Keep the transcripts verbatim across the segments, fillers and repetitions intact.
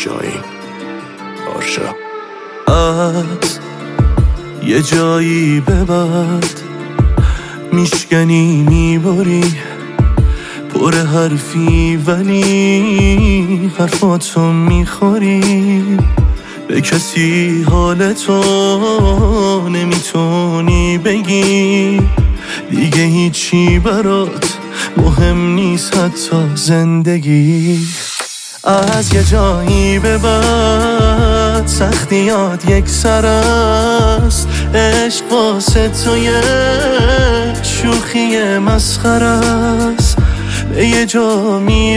شاهین آرشا. از یه جایی به بعد میشکنی میبری، پر حرفی ولی حرفاتو میخوری، به کسی حالتو نمیتونی بگی، دیگه هیچی برات مهم نیست حتی زندگی. از یه جایی به بعد سختیات یک سر است، عشق واسه تو یه شوخی مسخره است، به یه جا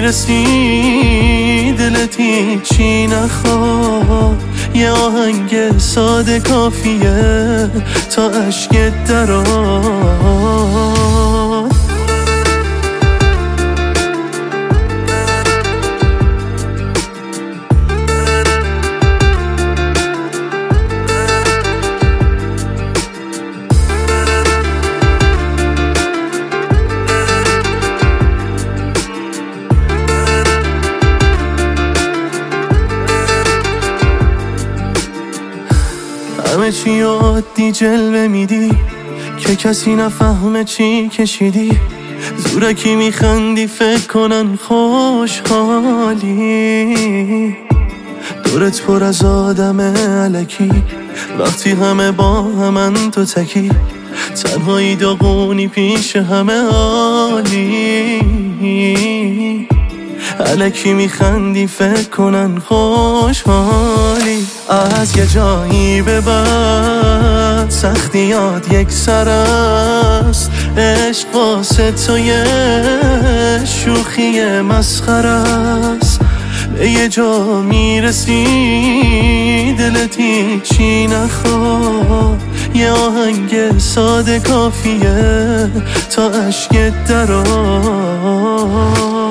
میرسی دلت هیچی نخواد، یه آهنگ ساده کافیه تا عشقت درآد. همه چی عادی جلوه میدی که کسی نفهمه چی کشیدی، زورکی میخندی فکر کنن خوشحالی، دورت پر از آدم الکی، وقتی همه با همن تو تکی، تنهایی داغونی پیش همه عالی، الکی میخندی فکر کنن خوشحالی. از یه جایی به بعد سختیات یک سر است، عشق واسه تو یه شوخی مسخره است، به یه جا میرسی دلت هیچی نخواد، یه آهنگ ساده کافیه تا عشقت درآد.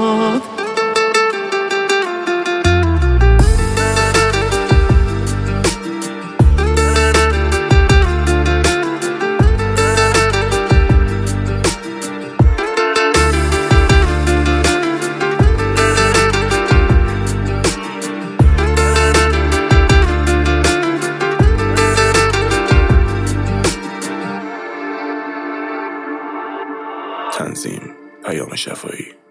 تنظیم پیام شفایی.